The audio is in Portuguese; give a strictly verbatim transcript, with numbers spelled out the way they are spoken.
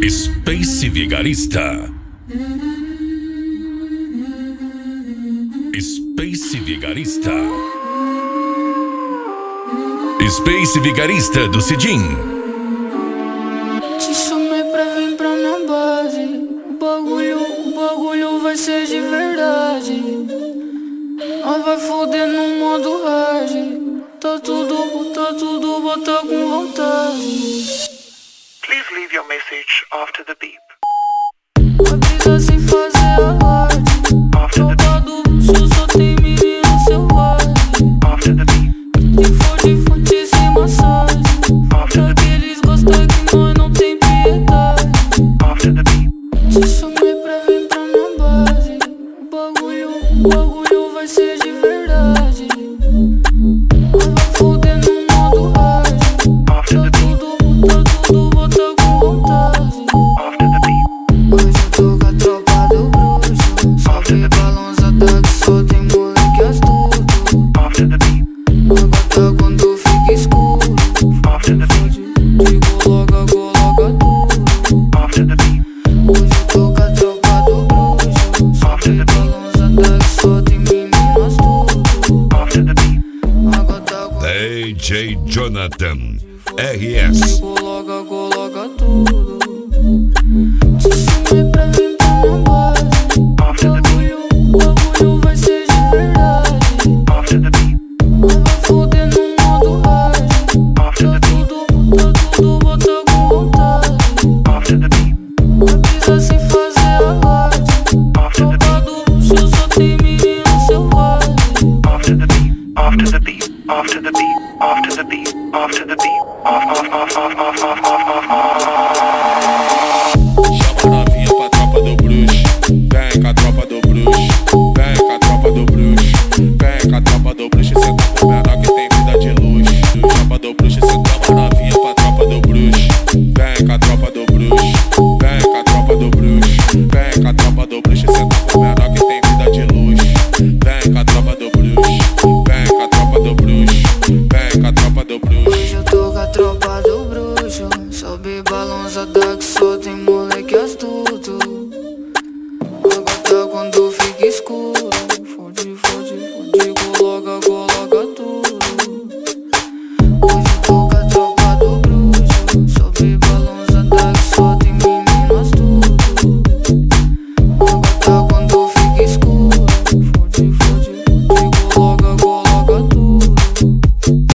Space Vigarista. Space Vigarista. Space Vigarista do Cidinho. Te chamei pra vir pra minha base. O bagulho, o bagulho vai ser de verdade. Nós vai foder no modo hard. Tá tudo, tá tudo, bota com vontade. Please leave your message after the beep. A brisa sem fazer alarde. Trombado, bucho, só tem menino selvagem. After the beep. Que fode, fode sem massagem. Daqueles gosta que nós não tem piedade. After the beep. Te chamei pra vir pra minha base. O bagulho, o bagulho vai ser de verdade. Nós vai foder no modo hard. Tá tudo, tá tudo, bota com vontade. After the beep. Hoje eu tô com a tropa do bruxo. Só vê balança, tá que só tem moleque astuto. After the beep. Agora quando fica escuro. After the beep. Te coloca, coloca tudo. After the beep. Hoje eu tô com a tropa do bruxo. Só vê balança, tá que só tem menino astuto. After the beep. Agora quando D J Jonathan R S. coloca, coloca tudo. Te chamei pra vir pra minha base. After the beep. O bagulho vai ser de verdade. After the beep. Nós vai foder no modo hard. After Tá the beep. tudo, tá tudo, bota com vontade. After the beep. A brisa sem fazer alarde. After the beep. Trombado, bucho, só tem menino selvagem. After the beep. After the beep. After the beep. After the beep. After the beep. Off, off, off, off, off, off, off, off. Chama a novinha pra tropa do bruxo. Vem com a tropa do bruxo. Vem com a tropa do bruxo. Vem com a tropa do bruxo. Cê tá com menor que tem vida de luxo. Tropa do bruxo, cê tá com novinha